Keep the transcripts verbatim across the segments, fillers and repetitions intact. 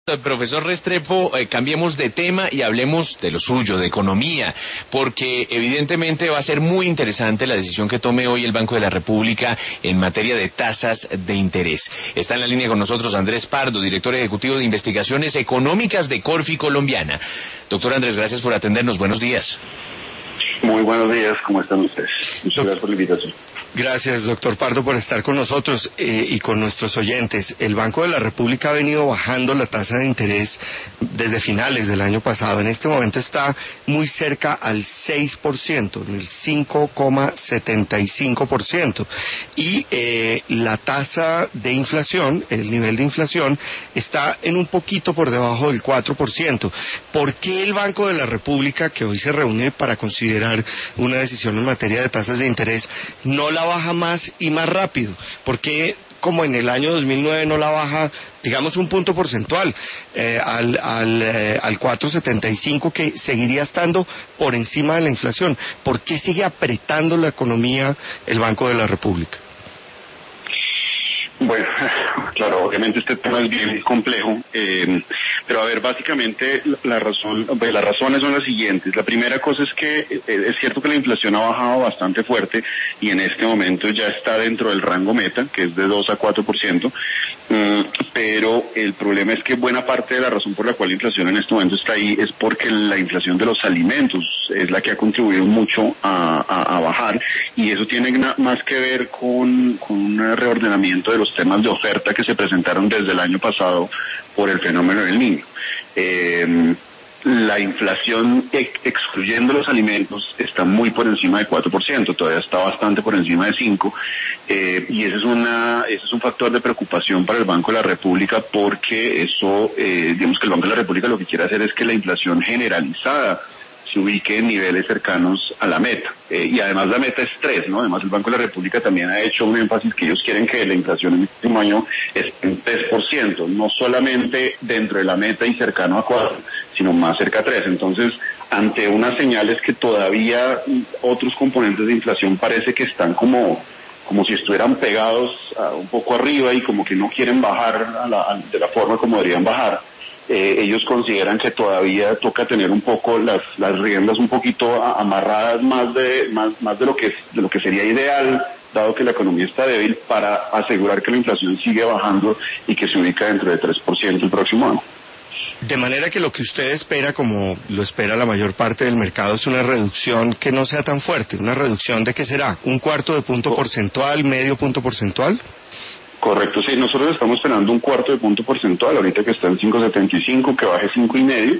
Profesor Restrepo, eh, cambiemos de tema y hablemos de lo suyo, de economía, porque evidentemente va a ser muy interesante la decisión que tome hoy el Banco de la República en materia de tasas de interés. Está en la línea con nosotros Andrés Pardo, director ejecutivo de Investigaciones Económicas de Corfi Colombiana. Doctor Andrés, gracias por atendernos. Buenos días. Muy buenos días, ¿cómo están ustedes? Muchas gracias por la invitación. Gracias, doctor Pardo, por estar con nosotros eh, y con nuestros oyentes. El Banco de la República ha venido bajando la tasa de interés desde finales del año pasado. En este momento está muy cerca al seis por ciento, el cinco coma setenta y cinco por ciento. Y eh, la tasa de inflación, el nivel de inflación, está en un poquito por debajo del cuatro por ciento. ¿Por qué el Banco de la República, que hoy se reúne para considerar una decisión en materia de tasas de interés, no la baja más y más rápido? ¿Por qué, como en el año dos mil nueve, no la baja, digamos, un punto porcentual eh, al, al, eh, al cuatro coma setenta y cinco, que seguiría estando por encima de la inflación? ¿Por qué sigue apretando la economía el Banco de la República? Bueno, claro, obviamente este tema es bien complejo, eh, pero a ver, básicamente la razón, pues las razones son las siguientes. La primera cosa es que eh, es cierto que la inflación ha bajado bastante fuerte y en este momento ya está dentro del rango meta, que es de dos a cuatro por ciento, um, pero el problema es que buena parte de la razón por la cual la inflación en este momento está ahí es porque la inflación de los alimentos es la que ha contribuido mucho a, a, a bajar, y eso tiene más que ver con, con un reordenamiento de los temas de oferta que se presentaron desde el año pasado por el fenómeno del Niño. Eh, la inflación, excluyendo los alimentos, está muy por encima de cuatro por ciento, todavía está bastante por encima de cinco por ciento, eh, y ese es, una, ese es un factor de preocupación para el Banco de la República, porque eso, eh, digamos que el Banco de la República lo que quiere hacer es que la inflación generalizada se ubique en niveles cercanos a la meta. Eh, y además la meta es tres, ¿no? Además el Banco de la República también ha hecho un énfasis que ellos quieren que la inflación en el próximo año esté en tres por ciento, no solamente dentro de la meta y cercano a cuatro, sino más cerca a tres. Entonces, ante unas señales que todavía otros componentes de inflación parece que están como como si estuvieran pegados uh, un poco arriba y como que no quieren bajar a la, a, de la forma como deberían bajar, Eh, ellos consideran que todavía toca tener un poco las, las riendas un poquito amarradas más de más, más de lo que de lo que sería ideal, dado que la economía está débil, para asegurar que la inflación sigue bajando y que se ubica dentro de tres por ciento el próximo año. De manera que lo que usted espera, como lo espera la mayor parte del mercado, es una reducción que no sea tan fuerte. ¿Una reducción de qué será? ¿Un cuarto de punto porcentual, medio punto porcentual? Correcto, sí, nosotros estamos esperando un cuarto de punto porcentual, ahorita que está en cinco coma setenta y cinco, que baje cinco y medio,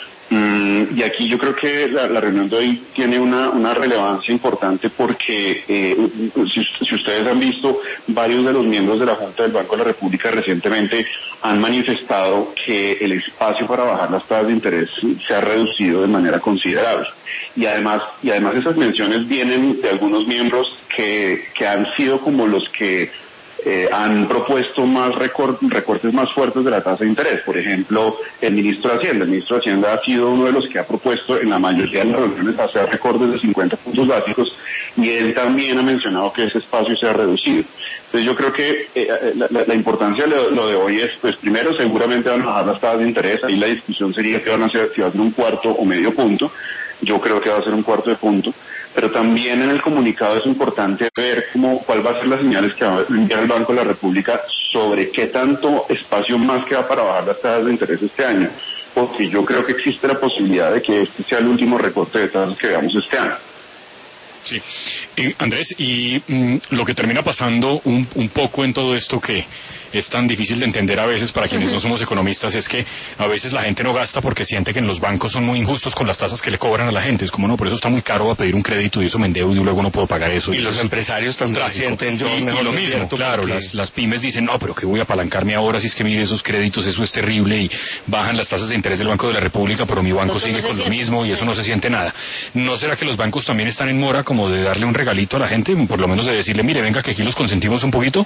mm, y aquí yo creo que la, la reunión de hoy tiene una, una relevancia importante porque eh, si, si ustedes han visto, varios de los miembros de la Junta del Banco de la República recientemente han manifestado que el espacio para bajar las tasas de interés se ha reducido de manera considerable. Y además, y además esas menciones vienen de algunos miembros que, que han sido como los que Eh, han propuesto más recor- recortes más fuertes de la tasa de interés. Por ejemplo, el ministro de Hacienda. El ministro de Hacienda ha sido uno de los que ha propuesto en la mayoría de las reuniones hacer recortes de cincuenta puntos básicos, y él también ha mencionado que ese espacio se ha reducido. Entonces yo creo que eh, la, la, la importancia de lo, lo de hoy es, pues primero, seguramente van a bajar las tasas de interés. Ahí la discusión sería que van a hacer, si va a ser un cuarto o medio punto. Yo creo que va a ser un cuarto de punto. Pero también en el comunicado es importante ver cómo, cuál va a ser las señales que va a enviar el Banco de la República sobre qué tanto espacio más queda para bajar las tasas de interés este año, porque yo creo que existe la posibilidad de que este sea el último recorte de tasas que veamos este año. Sí, y Andrés, y mm, lo que termina pasando un, un poco en todo esto, que es tan difícil de entender a veces para quienes no somos economistas, es que a veces la gente no gasta porque siente que en los bancos son muy injustos con las tasas que le cobran a la gente. Es como, no, por eso está muy caro a pedir un crédito y eso me endeudo y luego no puedo pagar eso. Y, y los eso empresarios también sienten, yo y, mejor y lo mismo, claro, porque... las, las pymes dicen, no, pero que voy a apalancarme ahora si es que mire esos créditos, eso es terrible, y bajan las tasas de interés del Banco de la República, pero mi banco sigue no con lo mismo y sí. Eso no se siente nada. ¿No será que los bancos también están en mora como de darle un regalito a la gente, por lo menos de decirle, mire, venga que aquí los consentimos un poquito?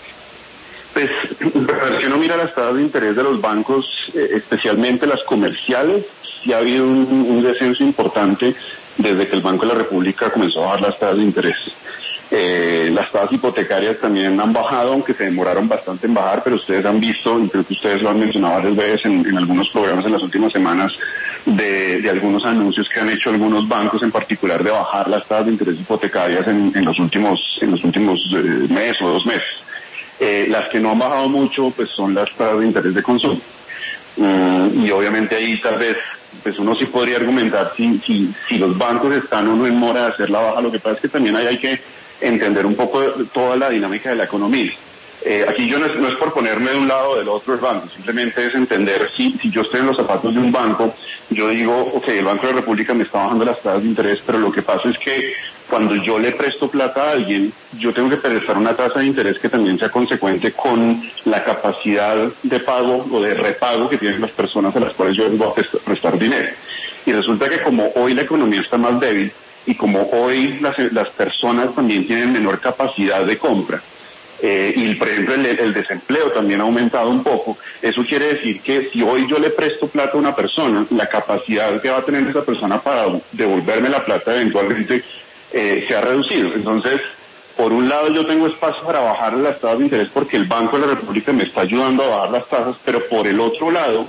Pues, si uno mira las tasas de interés de los bancos, eh, especialmente las comerciales, sí ha habido un, un descenso importante desde que el Banco de la República comenzó a bajar las tasas de interés. Eh, las tasas hipotecarias también han bajado, aunque se demoraron bastante en bajar, pero ustedes han visto, y creo que ustedes lo han mencionado varias veces en, en algunos programas en las últimas semanas, de, de algunos anuncios que han hecho algunos bancos en particular de bajar las tasas de interés hipotecarias en, en los últimos, en los últimos eh, mes o dos meses. Eh, las que no han bajado mucho, pues son las tasas de interés de consumo. Mm, y obviamente ahí tal vez pues uno sí podría argumentar si, si, si los bancos están o no en mora de hacer la baja. Lo que pasa es que también ahí hay que entender un poco toda la dinámica de la economía. Eh, aquí yo no es, no es por ponerme de un lado o del otro el banco, simplemente es entender si, si yo estoy en los zapatos de un banco, yo digo, ok, el Banco de la República me está bajando las tasas de interés, pero lo que pasa es que cuando yo le presto plata a alguien, yo tengo que prestar una tasa de interés que también sea consecuente con la capacidad de pago o de repago que tienen las personas a las cuales yo voy a prestar dinero. Y resulta que como hoy la economía está más débil y como hoy las, las personas también tienen menor capacidad de compra, Eh, y por ejemplo el, el desempleo también ha aumentado un poco, eso quiere decir que si hoy yo le presto plata a una persona, la capacidad que va a tener esa persona para devolverme la plata eventualmente eh, se ha reducido. Entonces, por un lado yo tengo espacio para bajar las tasas de interés porque el Banco de la República me está ayudando a bajar las tasas, pero por el otro lado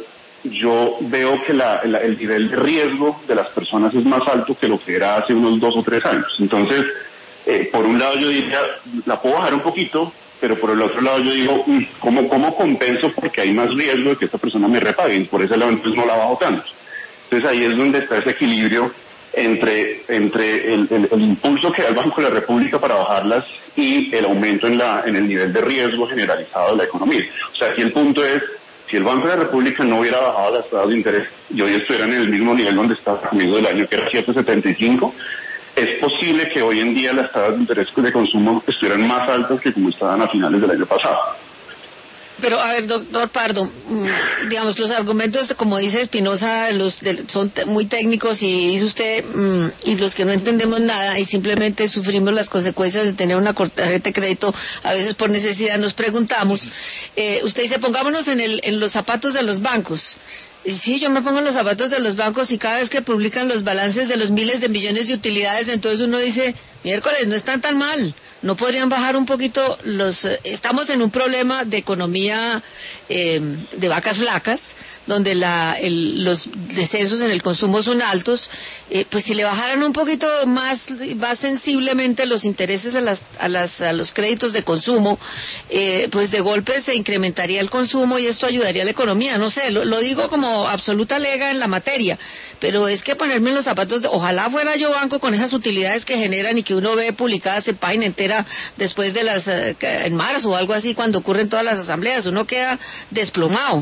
yo veo que la, la, el nivel de riesgo de las personas es más alto que lo que era hace unos dos o tres años. Entonces, Eh, por un lado yo diría, la puedo bajar un poquito, pero por el otro lado yo digo, ¿cómo, cómo compenso? Porque hay más riesgo de que esta persona me repague, y por ese lado entonces no la bajo tanto. Entonces ahí es donde está ese equilibrio entre, entre el, el, el impulso que da el Banco de la República para bajarlas y el aumento en, la, en el nivel de riesgo generalizado de la economía. O sea, aquí el punto es, si el Banco de la República no hubiera bajado las tasas de interés y hoy estuvieran en el mismo nivel donde está a comienzo del año, que era siete setenta y cinco, es posible que hoy en día las tasas de interés de consumo estuvieran más altas que como estaban a finales del año pasado. Pero, a ver, doctor Pardo, digamos, los argumentos, como dice Espinosa, los de, son te, muy técnicos y dice usted, mmm, y los que no entendemos nada y simplemente sufrimos las consecuencias de tener una tarjeta de crédito, a veces por necesidad nos preguntamos, eh, usted dice, pongámonos en, el, en los zapatos de los bancos. Y sí, yo me pongo en los zapatos de los bancos y cada vez que publican los balances de los miles de millones de utilidades, entonces uno dice, miércoles, no están tan mal. ¿No podrían bajar un poquito los... Eh, estamos en un problema de economía eh, de vacas flacas, donde la, el, los descensos en el consumo son altos, eh, pues si le bajaran un poquito más, más sensiblemente los intereses a, las, a, las, a los créditos de consumo, eh, pues de golpe se incrementaría el consumo y esto ayudaría a la economía. No sé, lo, lo digo como absoluta lega en la materia, pero es que ponerme en los zapatos de... Ojalá fuera yo banco con esas utilidades que generan y que uno ve publicadas en página entera después de las, en marzo o algo así, cuando ocurren todas las asambleas, uno queda desplomado.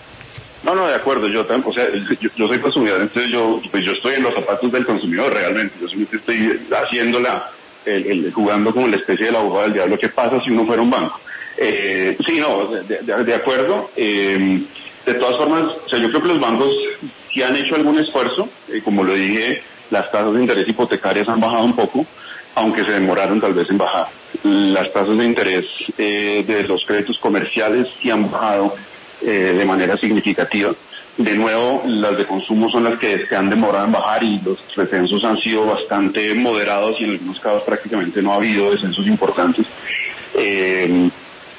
No, no, de acuerdo, yo también, o sea, yo, yo soy consumidor, entonces yo, pues yo estoy en los zapatos del consumidor realmente, yo simplemente estoy haciéndola, el, el, jugando como la especie del abogado del diablo, ¿qué pasa si uno fuera un banco? Eh, sí, no, de, de, de acuerdo, eh, de todas formas, o sea, yo creo que los bancos sí han hecho algún esfuerzo, eh, como lo dije, las tasas de interés hipotecarias han bajado un poco, aunque se demoraron tal vez en bajar. Las tasas de interés eh, de los créditos comerciales sí han bajado eh, de manera significativa. De nuevo, las de consumo son las que se han demorado en bajar y los descensos han sido bastante moderados y en algunos casos prácticamente no ha habido descensos importantes. Eh,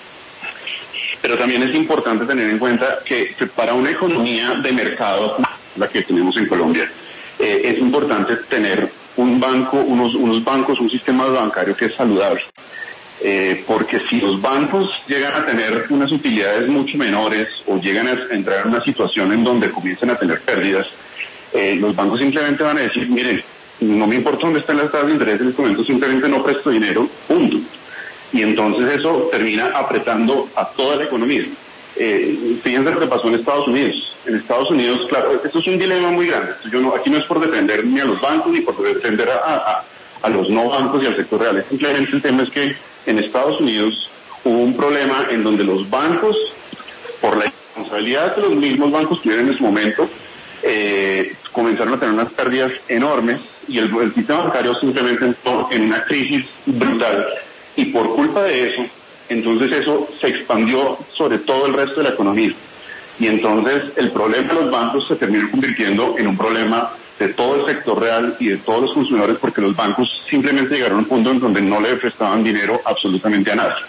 pero también es importante tener en cuenta que, que para una economía de mercado, la que tenemos en Colombia, eh, es importante tener un banco, unos, unos bancos, un sistema bancario que es saludable. Eh, porque si los bancos llegan a tener unas utilidades mucho menores o llegan a entrar en una situación en donde comiencen a tener pérdidas, eh, los bancos simplemente van a decir, miren, no me importa dónde están las tasas de interés en este momento, simplemente no presto dinero, punto. Y entonces eso termina apretando a toda la economía. Eh, fíjense lo que pasó en Estados Unidos. En Estados Unidos, claro, esto es un dilema muy grande. Yo no, aquí no es por defender ni a los bancos ni por defender a, a, a los no bancos y al sector real. Simplemente el tema es que en Estados Unidos hubo un problema en donde los bancos, por la responsabilidad que los mismos bancos tuvieron en ese momento, eh, comenzaron a tener unas pérdidas enormes y el, el sistema bancario simplemente entró en una crisis brutal. Y por culpa de eso, entonces eso se expandió sobre todo el resto de la economía. Y entonces el problema de los bancos se terminó convirtiendo en un problema de todo el sector real y de todos los consumidores, porque los bancos simplemente llegaron a un punto en donde no le prestaban dinero absolutamente a nadie.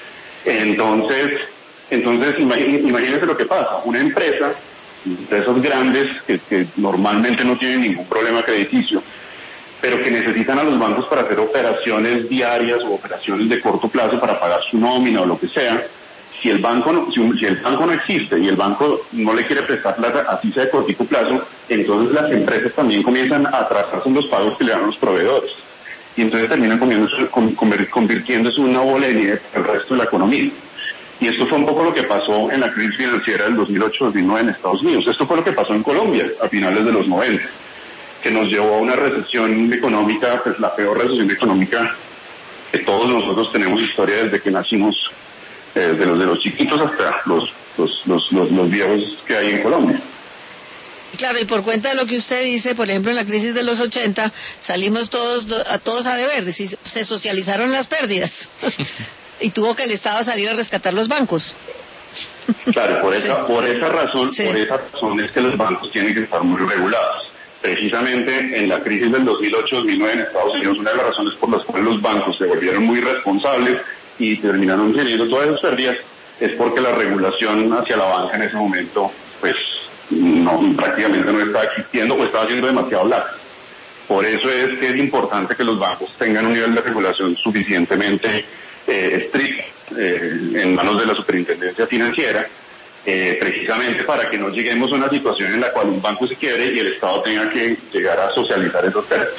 Entonces, entonces imagínense lo que pasa. Una empresa, empresas grandes que, que normalmente no tienen ningún problema crediticio, pero que necesitan a los bancos para hacer operaciones diarias o operaciones de corto plazo para pagar su nómina o lo que sea. Si el banco no, si, si el banco no existe y el banco no le quiere prestar plata, así sea de cortito plazo, entonces las empresas también comienzan a atrasarse en los pagos que le dan a los proveedores. Y entonces terminan convirtiéndose en una bola de nieve para el resto de la economía. Y esto fue un poco lo que pasó en la crisis financiera del dos mil ocho dos mil nueve en Estados Unidos. Esto fue lo que pasó en Colombia a finales de los noventa, que nos llevó a una recesión económica, pues la peor recesión económica que todos nosotros tenemos historia desde que nacimos, eh, desde los de los chiquitos hasta los, los, los, los, los viejos que hay en Colombia. Claro, y por cuenta de lo que usted dice, por ejemplo, en la crisis de los ochenta, salimos todos a todos a deber, se socializaron las pérdidas y tuvo que el Estado salir a rescatar los bancos. Claro, por esa, sí. por esa razón, sí. por esa razón es que los bancos tienen que estar muy regulados. Precisamente en la crisis del dos mil ocho dos mil nueve en Estados Unidos, una de las razones por las cuales los bancos se volvieron muy responsables y terminaron teniendo todas esas pérdidas es porque la regulación hacia la banca en ese momento, pues, no, prácticamente no estaba existiendo o estaba siendo demasiado laxa. Por eso es que es importante que los bancos tengan un nivel de regulación suficientemente eh, estricto eh, en manos de la superintendencia financiera, eh, precisamente para que no lleguemos a una situación en la cual un banco se quiebre y el Estado tenga que llegar a socializar esos pérdidas.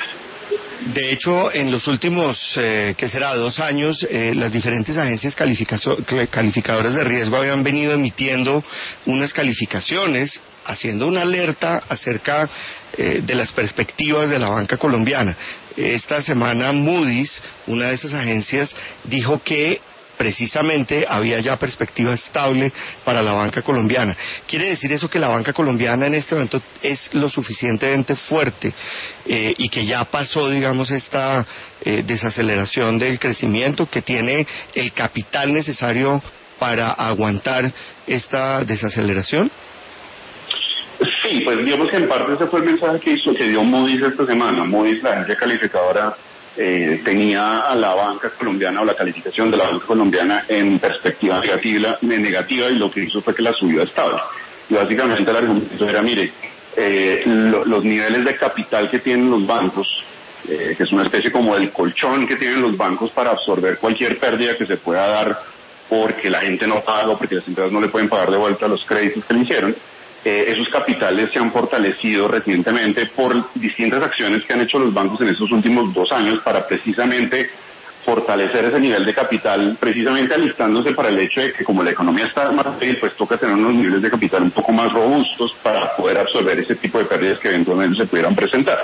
De hecho, en los últimos, eh, que será, dos años, eh, las diferentes agencias calificadoras de riesgo habían venido emitiendo unas calificaciones, haciendo una alerta acerca eh, de las perspectivas de la banca colombiana. Esta semana Moody's, una de esas agencias, dijo que precisamente había ya perspectiva estable para la banca colombiana. ¿Quiere decir eso que la banca colombiana en este momento es lo suficientemente fuerte eh, y que ya pasó, digamos, esta eh, desaceleración del crecimiento, que tiene el capital necesario para aguantar esta desaceleración? Sí, pues digamos que en parte ese fue el mensaje que hizo, que dio Moody's esta semana. Moody's, la agencia calificadora, Eh, tenía a la banca colombiana o la calificación de la banca colombiana en perspectiva negativa, negativa y lo que hizo fue que la subió a estable. Y básicamente el argumento era, mire, eh, lo, los niveles de capital que tienen los bancos, eh, que es una especie como del colchón que tienen los bancos para absorber cualquier pérdida que se pueda dar porque la gente no paga o porque las empresas no le pueden pagar de vuelta los créditos que le hicieron. Eh, esos capitales se han fortalecido recientemente por distintas acciones que han hecho los bancos en estos últimos dos años para precisamente fortalecer ese nivel de capital, precisamente alistándose para el hecho de que como la economía está más débil, pues toca tener unos niveles de capital un poco más robustos para poder absorber ese tipo de pérdidas que eventualmente se pudieran presentar.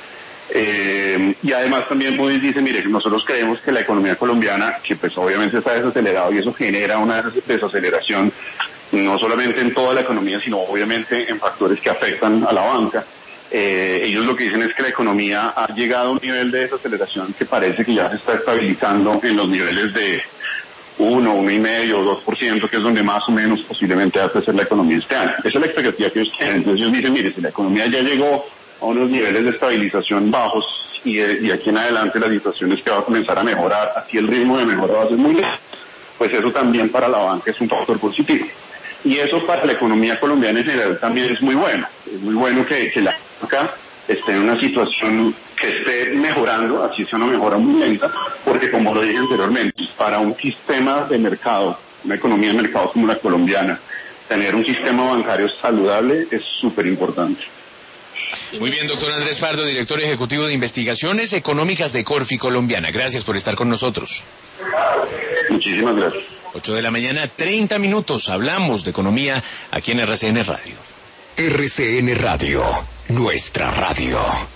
Eh, y además también Moody's dice, mire, nosotros creemos que la economía colombiana, que pues obviamente está desacelerado y eso genera una desaceleración no solamente en toda la economía, sino obviamente en factores que afectan a la banca. Eh, ellos lo que dicen es que la economía ha llegado a un nivel de desaceleración que parece que ya se está estabilizando en los niveles de uno, uno y medio, dos por ciento, que es donde más o menos posiblemente va a crecer la economía este año. Esa es la expectativa que ellos tienen. Entonces ellos dicen, mire, si la economía ya llegó a unos niveles de estabilización bajos y de, y de aquí en adelante la situación es que va a comenzar a mejorar, así el ritmo de mejora va a ser muy lento, pues eso también para la banca es un factor positivo. Y eso para la economía colombiana en general también es muy bueno. Es muy bueno que, que la banca esté en una situación que esté mejorando, así sea una mejora muy lenta, porque como lo dije anteriormente, para un sistema de mercado, una economía de mercado como la colombiana, tener un sistema bancario saludable es súper importante. Muy bien, doctor Andrés Pardo, director ejecutivo de Investigaciones Económicas de Corfi Colombiana. Gracias por estar con nosotros. Muchísimas gracias. ocho de la mañana, treinta minutos. Hablamos de economía aquí en R C N Radio. R C N Radio, nuestra radio.